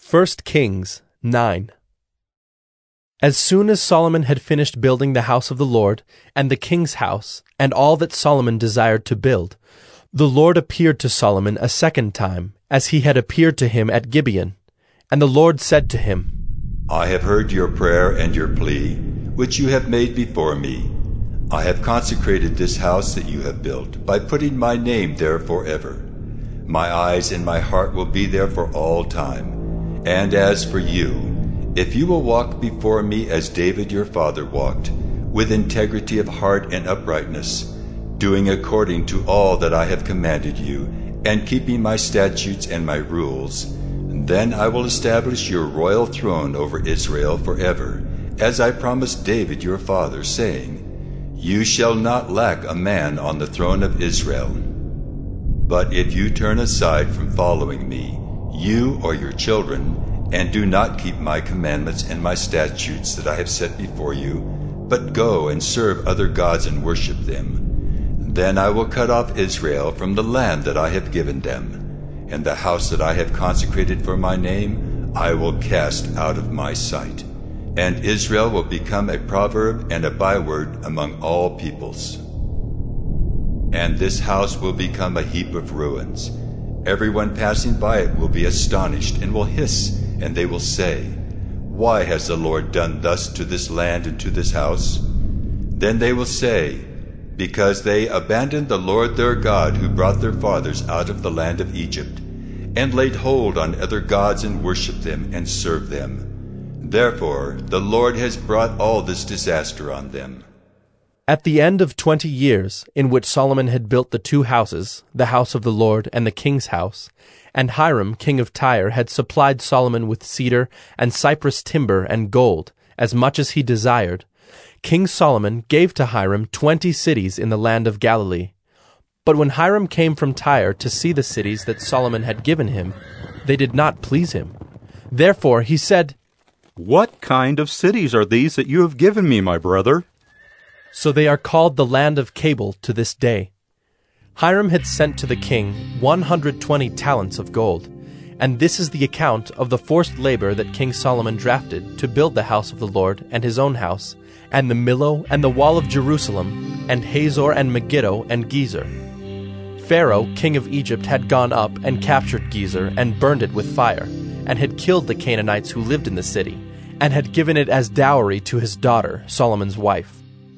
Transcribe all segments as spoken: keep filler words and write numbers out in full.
First Kings nine. As soon as Solomon had finished building the house of the Lord, and the king's house, and all that Solomon desired to build, the Lord appeared to Solomon a second time, as he had appeared to him at Gibeon. And the Lord said to him, I have heard your prayer and your plea, which you have made before me. I have consecrated this house that you have built, by putting my name there forever. My eyes and my heart will be there for all time. And as for you, if you will walk before me as David your father walked, with integrity of heart and uprightness, doing according to all that I have commanded you, and keeping my statutes and my rules, then I will establish your royal throne over Israel forever, as I promised David your father, saying, You shall not lack a man on the throne of Israel. But if you turn aside from following me, you or your children, and do not keep my commandments and my statutes that I have set before you, but go and serve other gods and worship them, then I will cut off Israel from the land that I have given them, and the house that I have consecrated for my name I will cast out of my sight, and Israel will become a proverb and a byword among all peoples. And this house will become a heap of ruins. Everyone passing by it will be astonished and will hiss, and they will say, Why has the Lord done thus to this land and to this house? Then they will say, Because they abandoned the Lord their God, who brought their fathers out of the land of Egypt, and laid hold on other gods and worshipped them and served them. Therefore the Lord has brought all this disaster on them. At the end of twenty years, in which Solomon had built the two houses, the house of the Lord and the king's house, and Hiram king of Tyre had supplied Solomon with cedar and cypress timber and gold, as much as he desired, King Solomon gave to Hiram twenty cities in the land of Galilee. But when Hiram came from Tyre to see the cities that Solomon had given him, they did not please him. Therefore he said, What kind of cities are these that you have given me, my brother? So they are called the land of Cabul to this day. Hiram had sent to the king one hundred twenty talents of gold, and this is the account of the forced labor that King Solomon drafted to build the house of the Lord and his own house, and the Millo and the wall of Jerusalem, and Hazor and Megiddo and Gezer. Pharaoh, king of Egypt, had gone up and captured Gezer and burned it with fire, and had killed the Canaanites who lived in the city, and had given it as dowry to his daughter, Solomon's wife.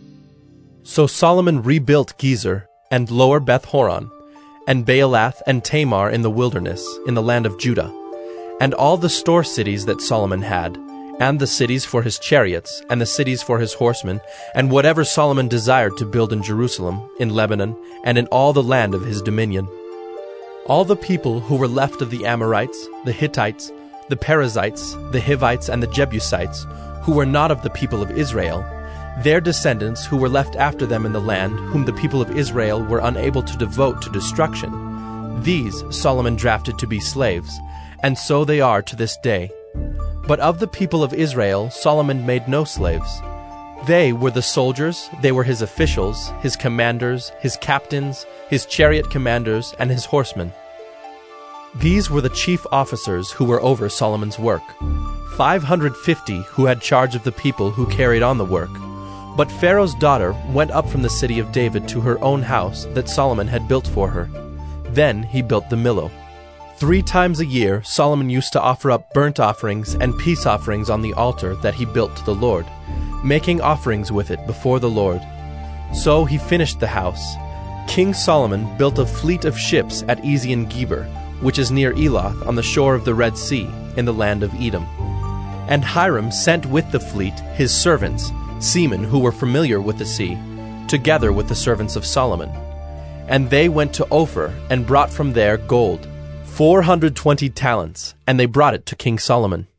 So Solomon rebuilt Gezer, and Lower Beth-horon, and Baalath and Tamar in the wilderness, in the land of Judah, and all the store cities that Solomon had, and the cities for his chariots, and the cities for his horsemen, and whatever Solomon desired to build in Jerusalem, in Lebanon, and in all the land of his dominion. All the people who were left of the Amorites, the Hittites, the Perizzites, the Hivites, and the Jebusites, who were not of the people of Israel, their descendants who were left after them in the land, whom the people of Israel were unable to devote to destruction, these Solomon drafted to be slaves, and so they are to this day. But of the people of Israel Solomon made no slaves. They were the soldiers, they were his officials, his commanders, his captains, his chariot commanders, and his horsemen. These were the chief officers who were over Solomon's work, five hundred fifty who had charge of the people who carried on the work. But Pharaoh's daughter went up from the city of David to her own house that Solomon had built for her. Then he built the Millo. Three times a year Solomon used to offer up burnt offerings and peace offerings on the altar that he built to the Lord, making offerings with it before the Lord. So he finished the house. King Solomon built a fleet of ships at Ezion-Geber, which is near Eloth on the shore of the Red Sea, in the land of Edom. And Hiram sent with the fleet his servants, seamen who were familiar with the sea, together with the servants of Solomon. And they went to Ophir and brought from there gold, four hundred twenty talents, and they brought it to King Solomon.